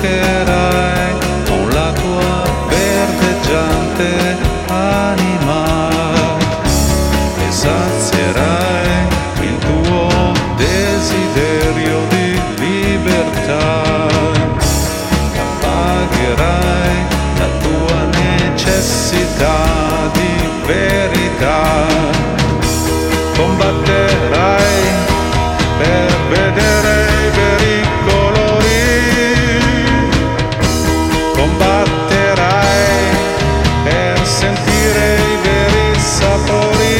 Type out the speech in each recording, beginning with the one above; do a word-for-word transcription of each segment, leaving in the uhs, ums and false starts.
giocherai con la tua verdeggiante anima e sazierai il tuo desiderio di libertà, appagherai la tua necessità di verità, combatterai per vedere i veri colori, combatterai per sentire i veri sapori,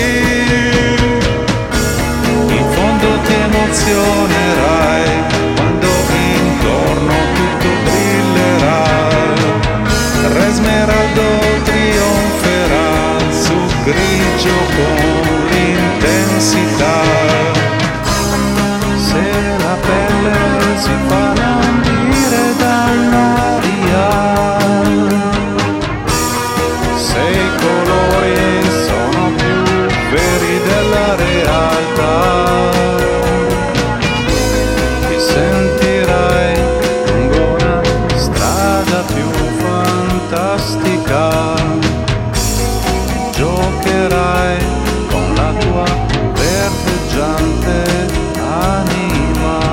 in fondo ti emozionerai quando intorno tutto brillerà, Re Smeraldo trionferà su grigio con l'intensità. Se la pelle si fa lambire dall'aria, se i colori sono più veri della realtà, ti sentirai lungo una strada più fantastica, giocherai con la tua verdeggiante anima.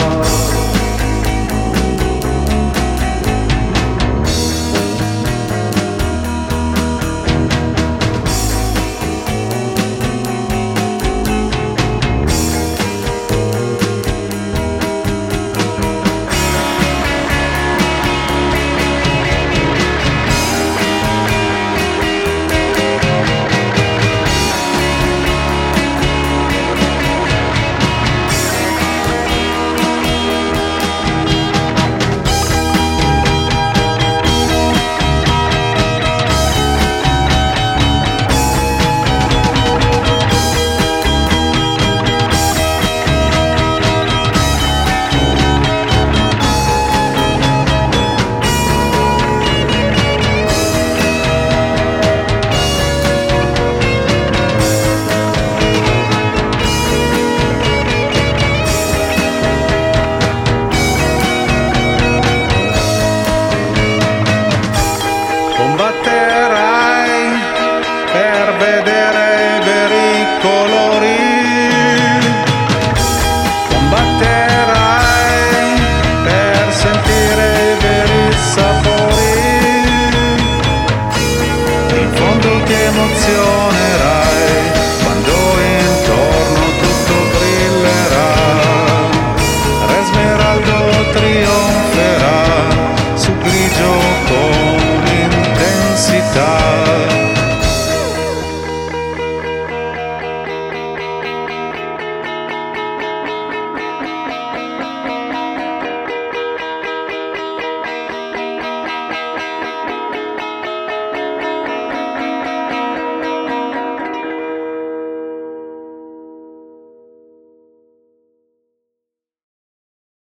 Combatterai per vedere i veri colori, combatterai per sentire i veri sapori, in fondo ti emoziona